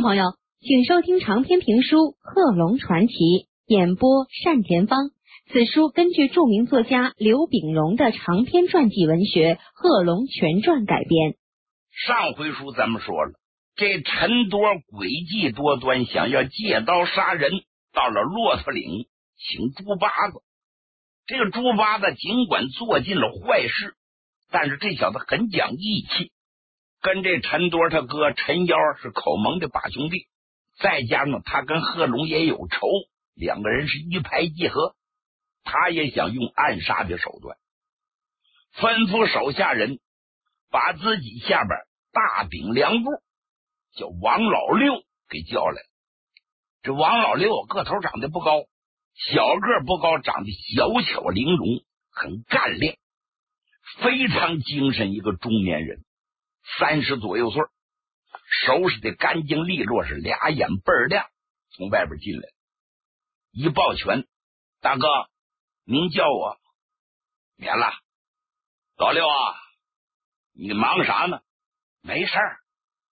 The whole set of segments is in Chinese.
朋友，请收听长篇评书《贺龙传奇》，演播单田芳。此书根据著名作家刘秉荣的长篇传记文学《贺龙全传》改编。 上回书咱们说了，这陈多诡计多端，想要借刀杀人，到了骆驼岭请猪八子。这个猪八子尽管做尽了坏事，但是这小子很讲义气，跟这陈多他哥陈幺是口盟的把兄弟，再加上他跟贺龙也有仇，两个人是一拍即合。他也想用暗杀的手段，吩咐手下人把自己下边大顶梁部叫王老六给叫来。这王老六个头长得不高，小个不高，长得小巧玲珑，很干练，非常精神，一个中年人，30左右岁，收拾的干净利落，是俩眼倍儿亮，从外边进来一抱拳，大哥您叫我。免了。老六啊，你忙啥呢？没事儿。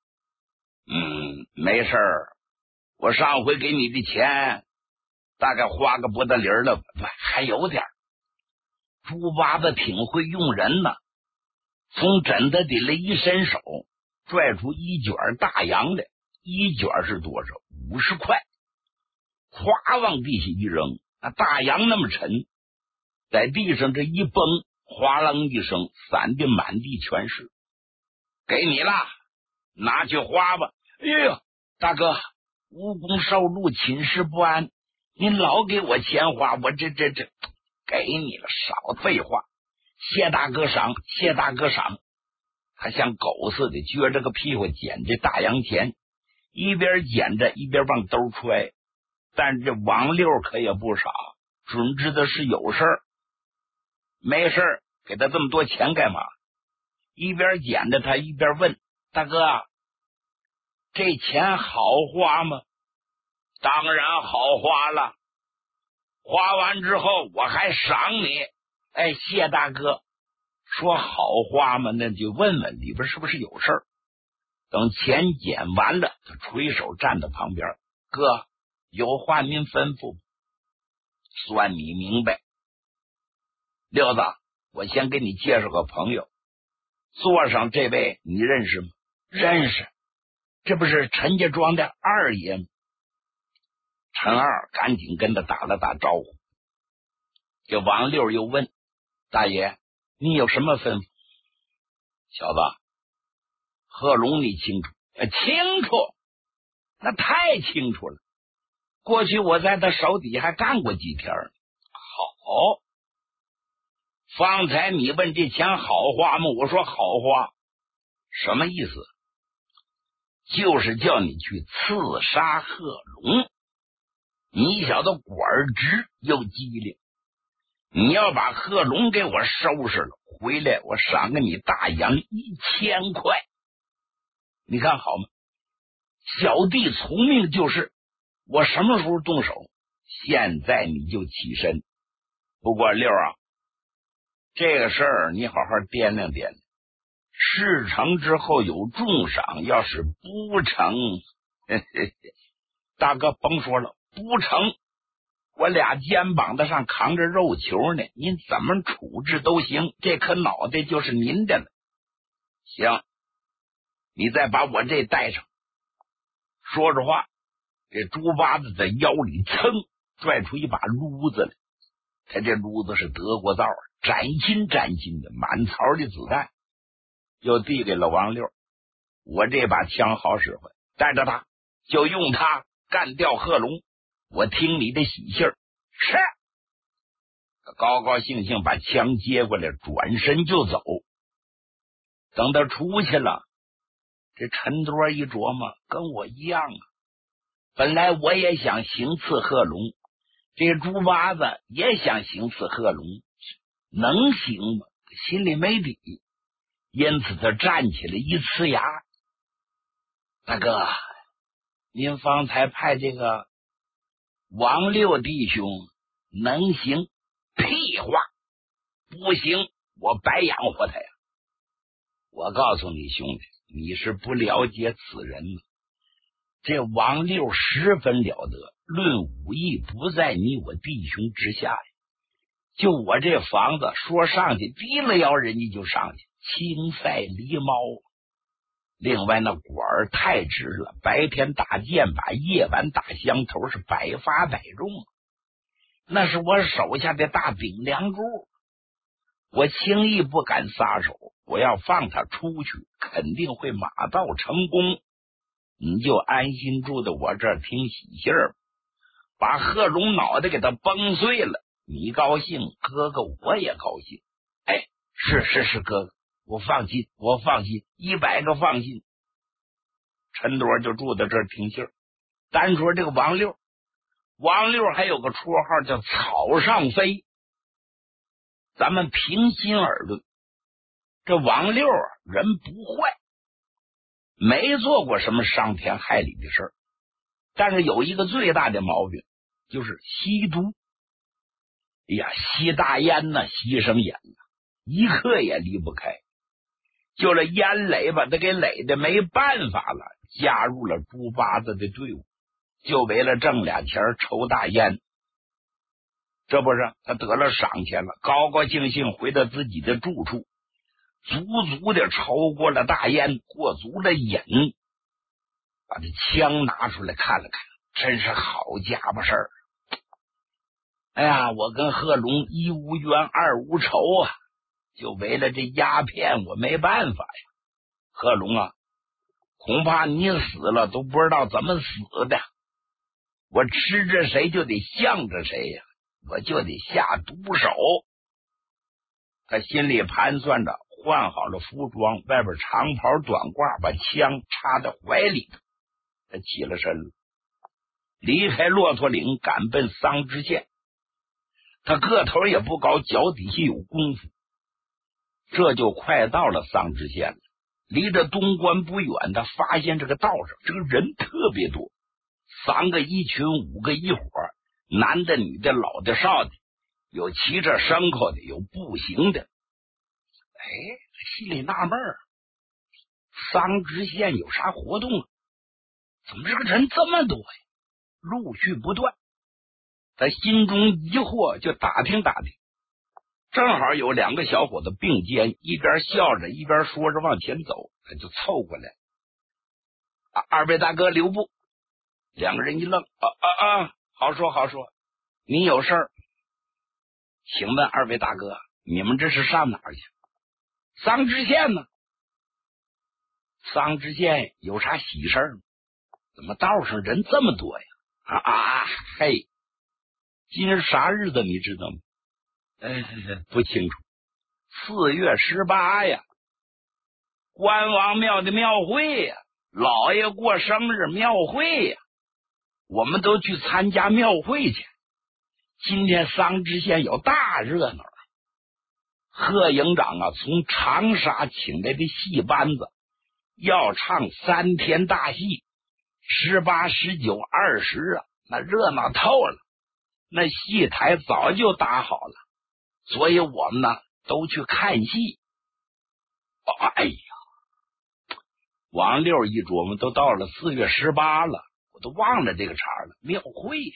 没事儿，我上回给你的钱大概花个不得零了，还有点。猪八子挺会用人呢，从枕头底下一伸手，拽出一卷大洋来，一卷是多少？50块，哗往地下一扔，那大洋那么沉，在地上这一崩，哗啷一声，散的满地全是。给你了，拿去花吧。哎呦，大哥，无功受禄，寝食不安，您老给我钱花，我这给你了，少废话。谢大哥赏，谢大哥赏。他像狗似的撅着个屁股捡这大洋钱，一边捡着一边往兜揣。但是这王六可也不傻，准知道是有事儿，没事儿给他这么多钱干嘛？一边捡着他一边问，大哥，这钱好花吗？当然好花了，花完之后我还赏你。哎，谢大哥，说好花吗？那就问问里边是不是有事儿。等钱捡完了，他垂手站在旁边，哥，有话您吩咐。算你明白。六子，我先给你介绍个朋友，座上这位你认识吗？认识，这不是陈家庄的二爷吗？陈二赶紧跟他打了打招呼。这王六又问，大爷你有什么吩咐？小子，贺龙你清楚？清楚，那太清楚了，过去我在他手底下还干过几天。好，方才你问这钱好花吗？我说好花，什么意思？就是叫你去刺杀贺龙。你小子管儿直又机灵，你要把贺龙给我收拾了，回来我赏给你大洋1000块。你看好吗？小弟从命就是，我什么时候动手，现在你就起身。不过六啊，这个事儿你好好掂量掂量，事成之后有重赏，要是不成，大哥甭说了，不成我俩肩膀子上扛着肉球呢，您怎么处置都行，这颗脑袋就是您的了。行，你再把我这带上。说着话，这猪八子在腰里噌拽出一把撸子来，他这撸子是德国造，崭新的，满槽的子弹，又递给了王六。我这把枪好使唤，带着他，就用它干掉贺龙，我听你的喜信儿。是，高高兴兴把枪接过来，转身就走。等他出去了，这陈多一琢磨，跟我一样啊，本来我也想行刺贺龙，这猪八子也想行刺贺龙，能行吗？心里没底，因此他站起来一呲牙，大哥，您方才派这个王六弟兄能行？屁话，不行，我白养活他呀。我告诉你兄弟，你是不了解此人， 这王六十分了得，论武艺不在你我弟兄之下呀。就我这房子，说上去低了腰，人家就上去，青赛狸猫。另外那管儿太直了，白天打箭靶，夜晚打香头，是百发百中。那是我手下的大顶梁柱，我轻易不敢撒手。我要放他出去，肯定会马到成功。你就安心住在我这儿听喜信儿，把贺龙脑袋给他崩碎了。你高兴，哥哥我也高兴。哎，是哥哥，我放心，100个放心。陈多就住在这儿听信儿。单说这个王六还有个绰号叫草上飞。咱们平心而论，这王六人不坏，没做过什么伤天害理的事儿，但是有一个最大的毛病，就是吸毒。哎呀，吸大烟呢，吸上瘾了，一刻也离不开。就这烟垒把他给垒的没办法了，加入了猪八子的队伍，就为了挣俩钱抽大烟。这不是他得了赏钱了，高高兴兴回到自己的住处，足足的抽过了大烟，过足了瘾，把这枪拿出来看了看，真是好家伙事儿。哎呀，我跟贺龙一无冤二无仇啊，就为了这鸦片我没办法呀。贺龙啊，恐怕你死了都不知道怎么死的，我吃着谁就得向着谁呀，我就得下毒手。他心里盘算着，换好了服装，外边长袍短褂，把枪插在怀里头，他起了身了，离开骆驼岭，赶奔桑植县。他个头也不高，脚底下有功夫，这就快到了桑植县了。离着东关不远，他发现这个道上这个人特别多，3个一群，5个一伙，男的女的老的少的，有骑着牲口的，有步行的。哎，心里纳闷儿，桑植县有啥活动啊？怎么这个人这么多呀？陆续不断。他心中疑惑，就打听打听，正好有2个小伙子并肩，一边笑着一边说着往前走，他就凑过来。二位大哥留步。2个人一愣，好说好说，你有事儿？请问2位大哥，你们这是上哪儿去？桑植县呢？桑植县有啥喜事儿吗？怎么道上人这么多呀？嘿，今日啥日子你知道吗？不清楚。4月18呀，关王庙的庙会呀，老爷过生日庙会呀，我们都去参加庙会去。今天桑植县有大热闹。贺营长啊，从长沙请来的戏班子要唱3天大戏，18、19、20啊，那热闹透了。那戏台早就搭好了，所以我们呢都去看戏。哎呀，王六一琢磨，都到了4月18了，我都忘了这个茬了，庙会呀。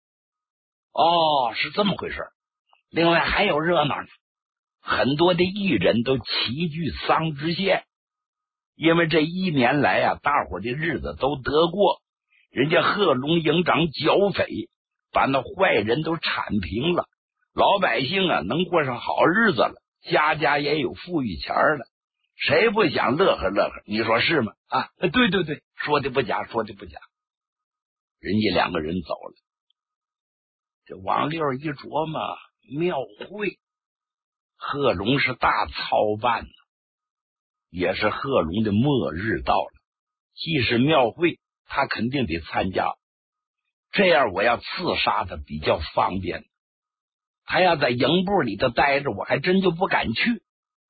是这么回事。另外还有热闹呢，很多的艺人都齐聚桑植县，因为这1年来啊，大伙的日子都得过，人家贺龙营长剿匪，把那坏人都铲平了，老百姓啊能过上好日子了，家家也有富裕钱了，谁不想乐呵乐呵？你说是吗？对，说的不假，说的不假。人家2个人走了，这王六一琢磨，庙会贺龙是大操办呢，也是贺龙的末日到了，既是庙会，他肯定得参加，这样我要刺杀他比较方便。他要在营部里头待着，我还真就不敢去。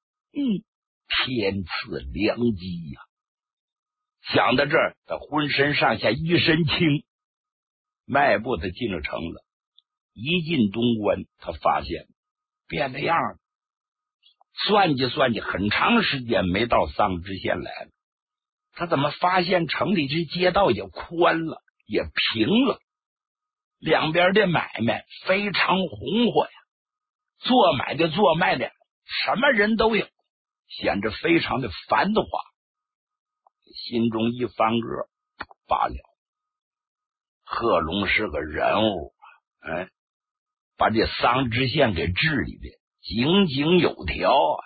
天赐良机呀！想到这儿，他浑身上下一身轻，迈步他进了城了。一进东关，他发现变了样了。算计算计，很长时间没到桑植县来了。 他怎么发现城里这街道也宽了，也平了，两边的买卖非常红火呀，做买的做卖的什么人都有，显得非常的繁华。心中一翻个，罢了，贺龙是个人物，把这桑知县给治理的井井有条啊。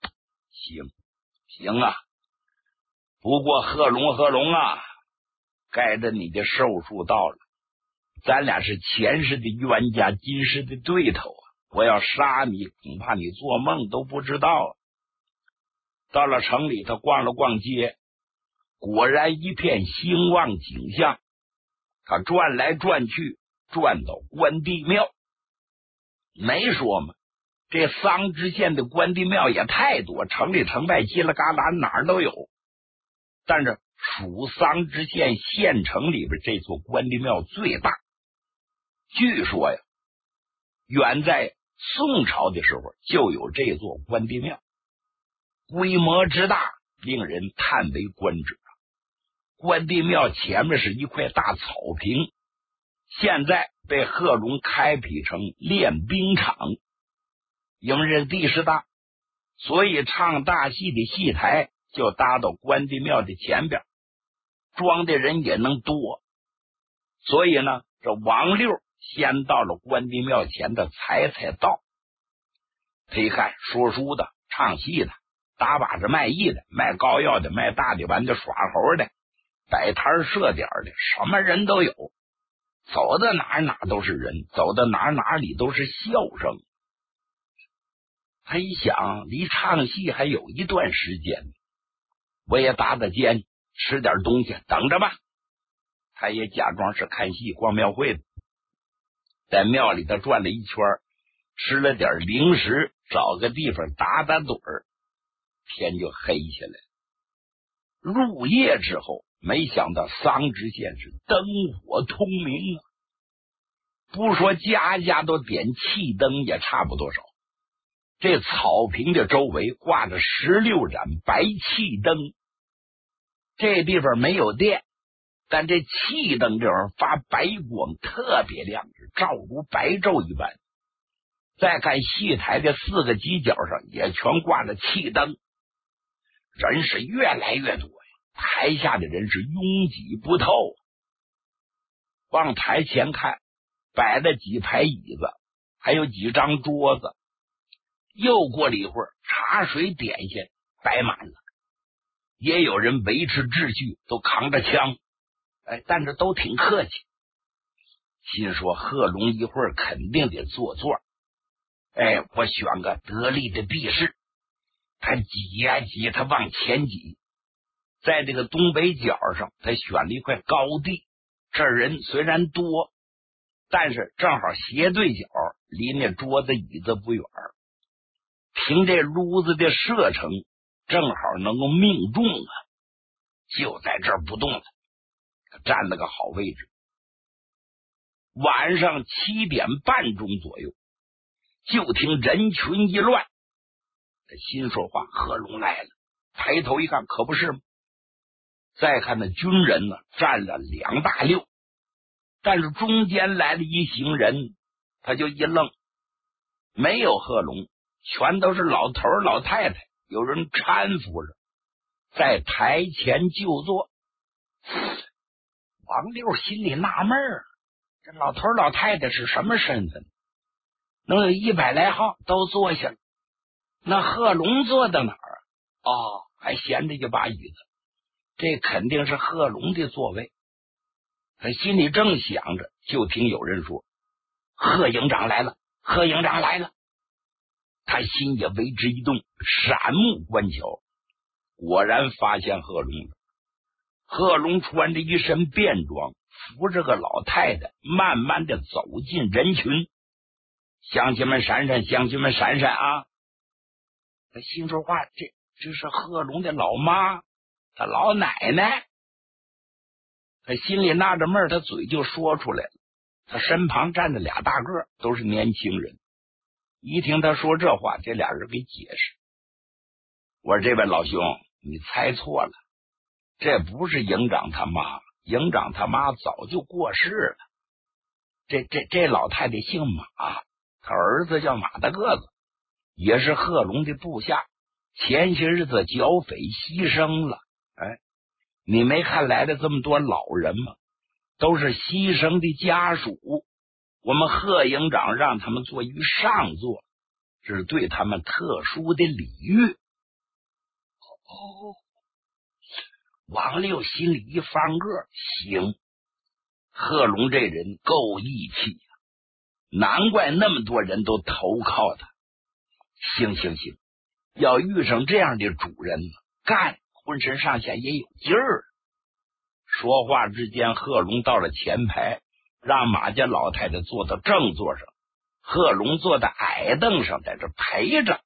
行啊，不过贺龙啊，该着你的寿数到了，咱俩是前世的冤家，今世的对头啊！我要杀你，恐怕你做梦都不知道啊。到了城里，他逛了逛街，果然一片兴旺景象。他转来转去，转到关帝庙，没说嘛，这桑知县的关帝庙也太多，城里城外叽里嘎啦哪儿都有。但是属桑知县县城里边这座关帝庙最大，据说呀，远在宋朝的时候就有这座关帝庙，规模之大，令人叹为观止。关帝庙前面是一块大草坪，现在被贺龙开辟成练兵场，因为这地势大，所以唱大戏的戏台就搭到关帝庙的前边，装的人也能多。所以呢，这王六先到了关帝庙前的采道，他一看说书的、唱戏的、打把子卖艺的、卖膏药的、卖大力丸的、耍猴的、摆摊设点的，什么人都有，走到哪都是人，走到哪里都是笑声。他一想，离唱戏还有一段时间，我也打尖，吃点东西，等着吧。他也假装是看戏逛庙会的，在庙里头转了一圈，吃了点零食，找个地方打盹儿，天就黑下来。入夜之后，没想到桑知县是灯火通明啊，不说家家都点气灯也差不多少。这草坪的周围挂着16盏白气灯，这地方没有电，但这气灯这玩意儿发白光，特别亮，照如白昼一般。再看戏台的4个犄角上也全挂着气灯，人是越来越多呀，台下的人是拥挤不透。往台前看，摆了几排椅子，还有几张桌子。又过了一会儿，茶水点心摆满了，也有人维持秩序，都扛着枪，但是都挺客气。心说贺龙一会儿肯定得坐座，我选个得力的避士。他挤呀挤，他往前挤，在这个东北角上，他选了一块高地，这人虽然多，但是正好斜对角，离那桌子椅子不远。凭这撸子的射程，正好能够命中啊！就在这儿不动了，占了个好位置。晚上7点半钟左右，就听人群一乱，心说话，贺龙来了。抬头一看，可不是吗？再看那军人呢，站了2大溜，但是中间来了一行人，他就一愣，没有贺龙，全都是老头老太太，有人搀扶着在台前就坐。王六心里纳闷儿，这老头老太太是什么身份？能有100来号都坐下了，那贺龙坐到哪儿？还闲着一把椅子，这肯定是贺龙的座位。他心里正想着，就听有人说：“贺营长来了，贺营长来了。”他心也为之一动，闪目观瞧，果然发现贺龙了。贺龙穿着一身便装，扶着个老太太，慢慢的走进人群。乡亲们闪闪，乡亲们闪闪啊！他心说话，这是贺龙的老妈，他老奶奶。他心里纳着闷，他嘴就说出来了。他身旁站着2大个，都是年轻人。一听他说这话，这俩人给解释：“我说这位老兄，你猜错了， 这不是营长他妈，营长他妈早就过世了。这老太太姓马，他儿子叫马大个子，也是贺龙的部下，前些日子剿匪牺牲了。哎，你没看来的这么多老人吗？都是牺牲的家属，我们贺营长让他们坐于上座，这是对他们特殊的礼遇。哦，王六心里一翻个，行，贺龙这人够义气呀，难怪那么多人都投靠他。行，要遇上这样的主人，干浑身上下也有劲儿。说话之间，贺龙到了前排，让马家老太太坐到正座上，贺龙坐在矮凳上，在这陪着。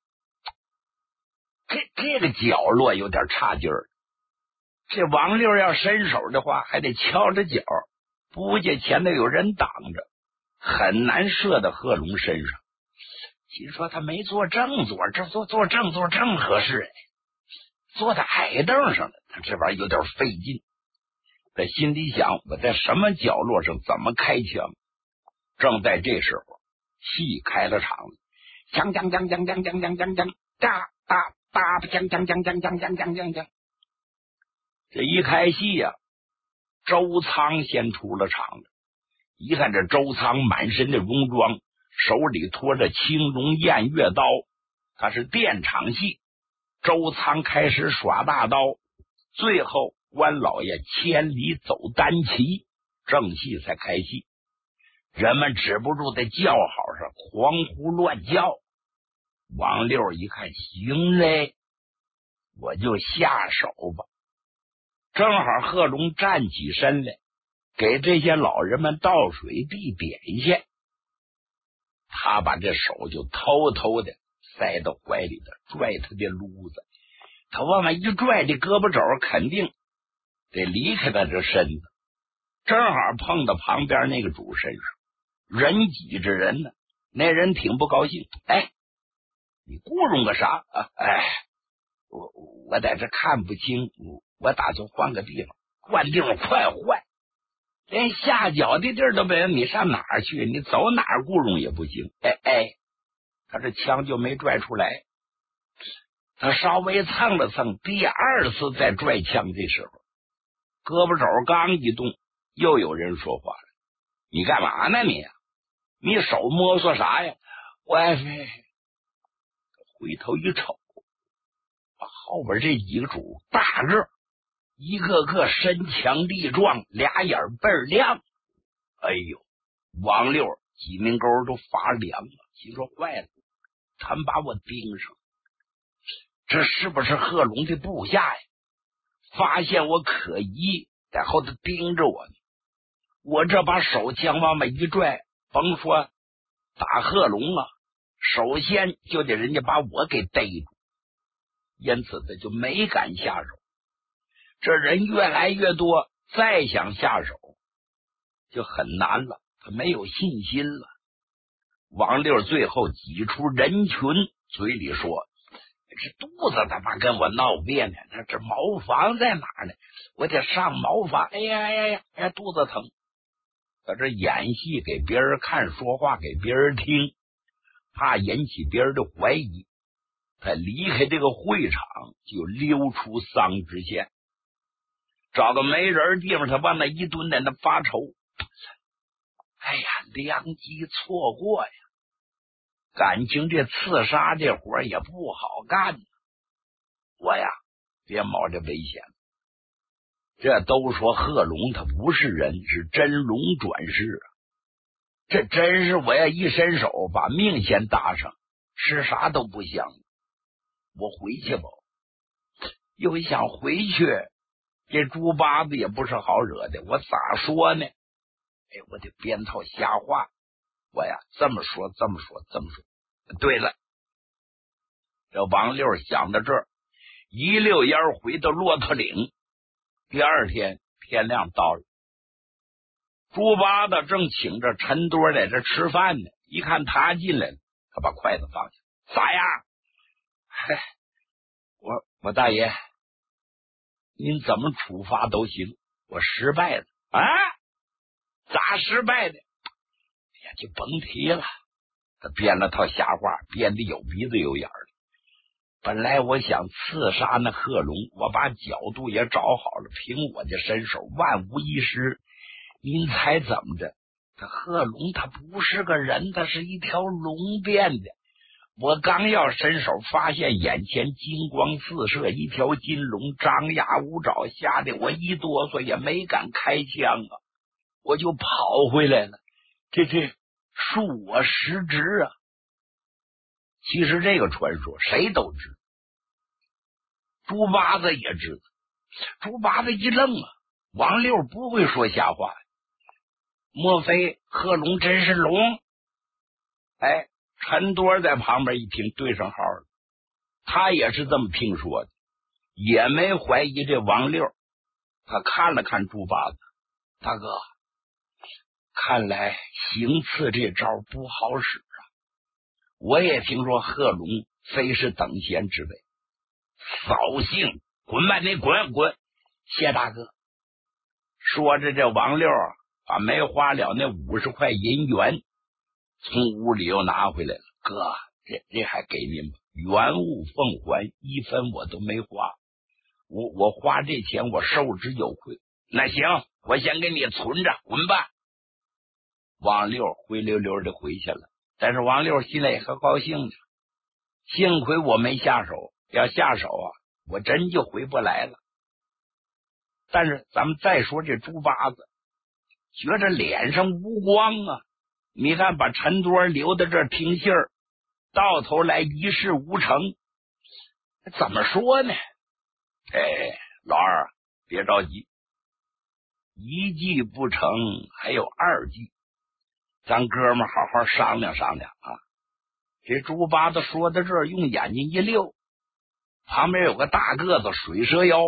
这个角落有点差劲儿，这王六要伸手的话，还得敲着脚，不见前头有人挡着，很难射到贺龙身上。心说他没坐正座，这坐正座正合适，坐在矮凳上了，他这玩意儿有点费劲。在心里想，我在什么角落上怎么开枪？正在这时候，戏开了场了，锵锵锵锵锵锵锵锵锵，哒哒哒，锵锵锵锵锵锵锵锵锵。这一开戏呀，周仓先出了场了。一看这周仓满身的戎装，手里托着青龙偃月刀，他是电场戏。周仓开始耍大刀，最后关老爷千里走单骑，正戏才开戏。人们止不住在叫好上狂呼乱叫。王六一看，行嘞，我就下手吧。正好贺龙站起身来，给这些老人们倒水递点心。他把这手就偷偷的塞到怀里头，拽他的撸子。他往外一拽，这胳膊肘肯定得离开他这身子，正好碰到旁边那个主身上，人挤着人呢。那人挺不高兴，哎，你雇佣个啥啊？哎，我在这看不清，我打算换个地方，换地方快换，连下脚的地儿都没有，你上哪儿去？你走哪儿雇佣也不行。哎，他这枪就没拽出来，他稍微蹭了蹭，第二次再拽枪的时候，胳膊肘刚一动，又有人说话了：“你干嘛呢你？你手摸索啥呀？”我回头一瞅，后边这几个主大个，一个个身强力壮，俩眼倍儿亮。哎呦，王六几名沟都发凉了，心说坏了，他们把我盯上，这是不是贺龙的部下呀？发现我可疑，在后头盯着我呢。我这把手枪往外一拽，甭说打贺龙啊，首先就得人家把我给逮住，因此他就没敢下手。这人越来越多，再想下手就很难了，他没有信心了。王六最后挤出人群，嘴里说：“这肚子他妈跟我闹别扭，这茅房在哪儿呢？我得上茅房。哎呀，肚子疼。”在这演戏给别人看，说话给别人听，怕引起别人的怀疑。他离开这个会场，就溜出桑植县，找个没人地方，他往那一蹲，在那发愁。哎呀，良机错过呀！感情这刺杀这活也不好干，我呀别冒这危险。这都说贺龙他不是人，是真龙转世啊！这真是我要一伸手把命先搭上，吃啥都不香。我回去吧，又想回去，这猪八子也不是好惹的，我咋说呢？我得编套瞎话。我呀这么说。对了，这王六想到这儿，一溜烟回到骆驼岭。第二天天亮到了，猪八子正请着陈多在这吃饭呢，一看他进来了，他把筷子放下。咋样？我大爷， 您怎么处罚都行，我失败了啊？咋失败的？也就甭提了。他编了套瞎话，编的有鼻子有眼的。本来我想刺杀那贺龙，我把角度也找好了，凭我的身手万无一失。您猜怎么着？这贺龙他不是个人，他是一条龙变的。我刚要伸手，发现眼前金光四射，一条金龙张牙舞爪，吓得我一哆嗦，也没敢开枪啊，我就跑回来了。这恕我失职啊！其实这个传说谁都知，猪八子也知道。猪八子一愣啊，王六不会说瞎话，莫非贺龙真是龙？哎，陈多在旁边一听，对上号了，他也是这么听说的，也没怀疑这王六。他看了看猪八子，大哥，看来行刺这招不好使啊！我也听说贺龙非是等闲之辈，扫兴，滚吧，你滚！谢大哥。说着，这王六把没花了那50块银元从屋里又拿回来了。哥，这还给您吧，原物奉还，1分我都没花。我花这钱我受之有愧。那行，我先给你存着，滚吧。王六灰溜溜的回去了，但是王六心里也很高兴的，幸亏我没下手，要下手啊，我真就回不来了。但是咱们再说这猪八子，觉着脸上无光啊，你看把陈多留在这儿听信儿，到头来一事无成，怎么说呢？老二别着急，一计不成还有2计，咱哥们好好商量商量啊。这猪八子说到这儿，用眼睛一溜，旁边有个大个子水蛇腰，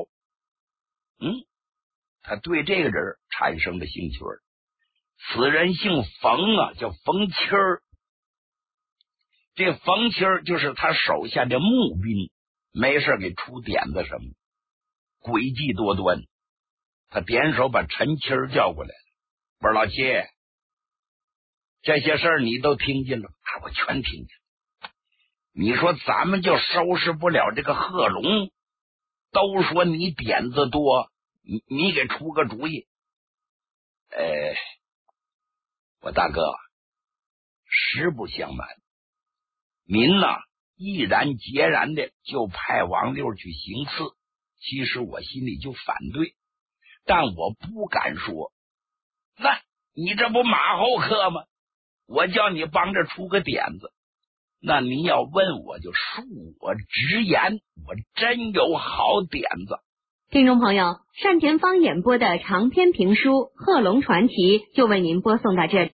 他对这个人产生了兴趣。此人姓冯啊，叫冯七儿。这冯七儿就是他手下的募兵，没事给出点子什么，诡计多端。他点手把陈七儿叫过来了，不是老七，这些事儿你都听见了啊？我全听见。你说咱们就收拾不了这个贺龙，都说你点子多，你给出个主意。我大哥，实不相瞒，您呐毅然决然的就派王六去行刺，其实我心里就反对，但我不敢说。那你这不马后客吗？我叫你帮着出个点子，那你要问我就恕我直言，我真有好点子。 听众朋友，单田芳演播的长篇评书《贺龙传奇》就为您播送到这里。